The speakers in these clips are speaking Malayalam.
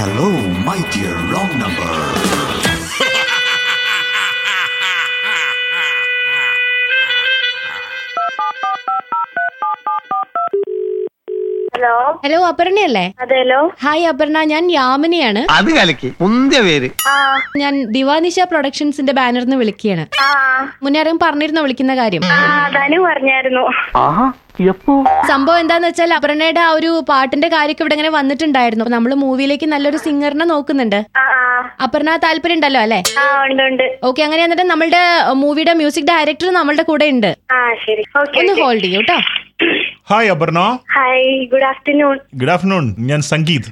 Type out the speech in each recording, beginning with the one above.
Hello, my dear wrong number. Hello അപർണയല്ലേ? അതെല്ലോ. ഹായ് അപർണ, ഞാൻ യാമിനിയാണ്. അത് കലക്കി മുന്തിയ പേര്. ഞാൻ ദിവാനിഷ പ്രൊഡക്ഷൻസിന്റെ ബാനറിന്ന് വിളിക്കുകയാണ്. മുന്നേ ആരും പറഞ്ഞിരുന്നോ വിളിക്കുന്ന കാര്യം? പറഞ്ഞായിരുന്നു. സംഭവം എന്താന്ന് വെച്ചാൽ അപർണയുടെ ആ ഒരു പാട്ടിന്റെ കാര്യമൊക്കെ ഇവിടെ ഇങ്ങനെ വന്നിട്ടുണ്ടായിരുന്നു. അപ്പൊ നമ്മള് മൂവിയിലേക്ക് നല്ലൊരു സിംഗറിനെ നോക്കുന്നുണ്ട്. അപർണ താല്പര്യം ഉണ്ടല്ലോ അല്ലെ? ഓക്കെ, അങ്ങനെ എന്നിട്ട് നമ്മളുടെ മൂവിയുടെ മ്യൂസിക് ഡയറക്ടർ നമ്മളുടെ കൂടെ ഉണ്ട്. ഒന്ന് ഹോൾഡ് ചെയ്യൂ കേട്ടോ. Hi Aparna. Hi, good afternoon. Good afternoon. ഞാൻ സംഗീത്.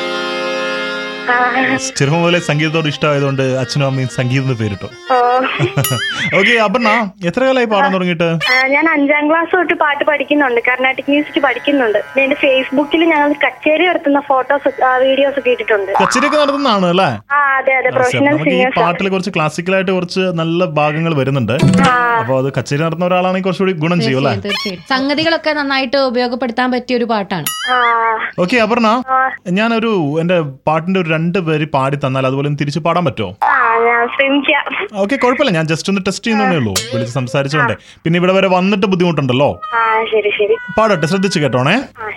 ചെറുപ്പം പോലെ സംഗീതത്തോട് ഇഷ്ടമായതുകൊണ്ട് അച്ഛനും അമ്മയും സംഗീത് എന്ന് പേരിട്ടോ. ഓക്കെ അപർണ, എത്ര കാലമായി പാടാൻ തുടങ്ങിയിട്ട്? ഞാൻ 5ാം ക്ലാസ് തൊട്ട് പാട്ട് പഠിക്കുന്നുണ്ട്, കർണാട്ടിക് മ്യൂസിക് പഠിക്കുന്നുണ്ട്. എന്റെ ഫേസ്ബുക്കിൽ ഞങ്ങൾ കച്ചേരി നടത്തുന്ന ഫോട്ടോസ് വീഡിയോസ് ഒക്കെ ഇട്ടിട്ടുണ്ട്. കച്ചേരിയൊക്കെ നടത്തുന്നതാണ് അല്ലേ? അതെ അതെ, പ്രൊഫഷണൽ സിംഗേഴ്സ്. പാട്ടിൽ കുറച്ച് ക്ലാസിക്കലായിട്ട് കുറച്ച് നല്ല ഭാഗങ്ങൾ വരുന്നുണ്ട്. അപ്പൊ അത് കച്ചേരി നടത്തുന്ന ഒരാളാണെങ്കിൽ കുറച്ചുകൂടി ഗുണം ചെയ്യും അല്ലേ? തീർച്ചയായിട്ടും സംഗതികളൊക്കെ നന്നായിട്ട് ഉപയോഗപ്പെടുത്താൻ പറ്റിയ ഒരു പാട്ടാണ്. ഓക്കെ അപർണ, ഞാനൊരു എന്റെ പാട്ടിന്റെ ഒരു 2 പേര് പാടി തന്നാൽ അതുപോലെ തിരിച്ചു പാടാൻ പറ്റുമോ? ഓക്കെ, കുഴപ്പമില്ല. ഞാൻ ജസ്റ്റ് ഒന്ന് ടെസ്റ്റ് ചെയ്യുന്നേ ഉള്ളൂ, വിളിച്ച് സംസാരിച്ചോണ്ടേ. പിന്നെ ഇവിടെ വരെ വന്നിട്ട് ബുദ്ധിമുട്ടുണ്ടല്ലോ. പാടട്ടെ, ശ്രദ്ധിച്ചു കേട്ടോണേ.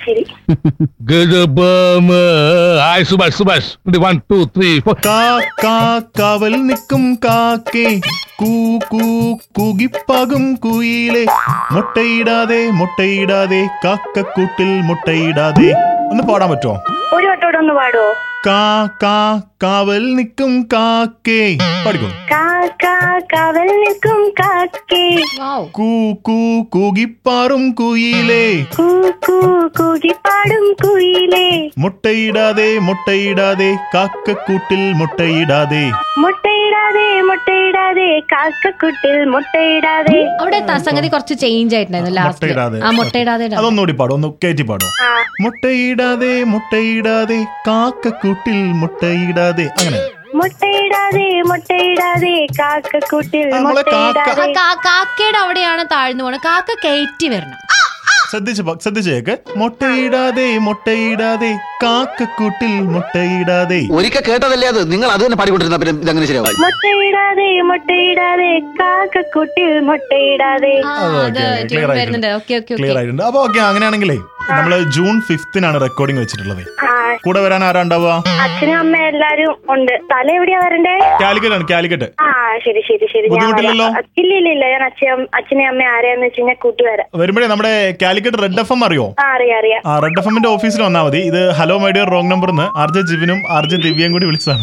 കാവൽ നിൽക്കും കാക്കേ, കൂകിപ്പാകും കുയിലേ, മുട്ടയിടാതെ മുട്ടയിടാതെ കാക്കക്കൂട്ടിൽ മുട്ടയിടാതെ. ഒന്ന് പാടാൻ പറ്റുമോ? ഒരു വട്ടോടെ ഒന്ന് പാടുവോ? കാവൽ നിൽക്കും കാക്കേ പഠിക്കും. കാവൽ നിൽക്കും കാക്കേ, കൂകിപ്പാറും കുയിലേ, കൂകിപ്പാടും കുയിലേ, മുട്ടയിടാതെ മുട്ടയിടാതെ കാക്കക്കൂട്ടിൽ മുട്ടയിടാതെ. മുട്ടയിടാതെ മുട്ടയിടാതെ കാക്കക്കൂട്ടിൽ മുട്ടയിടാതെ. അവിടെ സംഗതി കുറച്ച് ചേഞ്ച് ആയിട്ടുണ്ടായിരുന്നു ലാസ്റ്റ്. മുട്ടയിടാതെ അതൊന്നുകൂടി പാടും, ഒന്ന് കയറ്റി പാടും. മുട്ടയിടാതെ മുട്ടയിടാതെ കാക്കക്കൂട്ടിൽ മുട്ടയിടാതെ. അങ്ങനെ മുട്ടയിടാതെ മുട്ടയിടാതെ കാക്കക്കൂട്ടിൽ മുട്ടയിടാതെ. കാക്കയുടെ അവിടെയാണ് താഴ്ന്നു പോണത്, കാക്ക കയറ്റി വരണം. ശ്രദ്ധിച്ചേക്ക്. മുട്ടയിടാതെ മുട്ടയിടാതെ കാക്കക്കൂട്ടിൽ മുട്ടയിടാതെ. ഒരിക്കൽ കേട്ടതല്ലേ അത്, നിങ്ങൾ അത് തന്നെ പാടിക്കൊണ്ടിരുന്ന പിന്നെ ഇതങ്ങനെ ശരിയാവും. മുട്ടയിടാതെ മുട്ടയിടാതെ കാക്കക്കൂട്ടിൽ മുട്ടയിടാതെ. ക്ലിയർ ആയിട്ടുണ്ട്. അപ്പൊ ഓക്കെ, അങ്ങനെയാണെങ്കിലേ നമ്മള് ജൂൺ 5 റെക്കോർഡിംഗ് വെച്ചിട്ടുള്ളത്. കൂടെ വരാൻ ആരാ ഉണ്ടാവുക? അച്ഛനും അമ്മ എല്ലാരും ഉണ്ട്. സ്ഥലം എവിടെയാ വരണ്ടേ? കാലിക്കറ്റ്. ശരി ശരി ശരി. ബുദ്ധിമുട്ടില്ലല്ലോ? ഇല്ല, ഞാൻ അച്ഛനെ അമ്മ ആരെയാന്ന് വെച്ച് കഴിഞ്ഞാൽ കൂട്ടുവരാം. വരുമ്പോഴേ നമ്മുടെ കാലിക്കറ്റ് റെഡ് FM അറിയോ? അറിയാം. റെഡ് FMന്റെ ഓഫീസിൽ വന്നാൽ മതി. ഇത് hello my dear wrong number എന്ന് RJ ജിവിനും RJ ദിവ്യയും കൂടി വിളിച്ചതാണ്.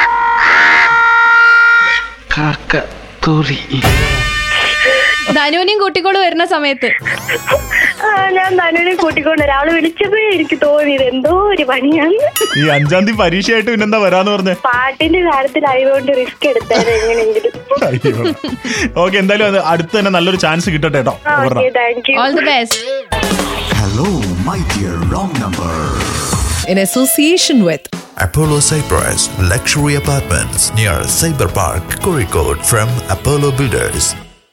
ധനുവിനെയും കൂട്ടിക്കോളൂ വരുന്ന സമയത്ത്. ഞാൻ ധനുവിനെ കൂട്ടിക്കൊണ്ട് ഒരാള് വിളിച്ചപ്പോഴേ എനിക്ക് തോന്നിയത് എന്തോ ഒരു പണിയാണ്. ഈ 5ാം തീയതി പരീക്ഷയായിട്ട് പിന്നെന്താ വരാന്ന് പറഞ്ഞേ? പാട്ടിന്റെ കാര്യത്തിലായതുകൊണ്ട് റിസ്ക് എടുത്താൽ എങ്ങനെയെങ്കിലും. ഓക്കെ, എന്തായാലും അടുത്ത് തന്നെ നല്ലൊരു ചാൻസ് കിട്ടട്ടെ കേട്ടോ. All the best. Hello, my dear wrong number. In association with Apollo Cyprus Luxury Apartments near Cyber Park, Kozhikode from Apollo Builders.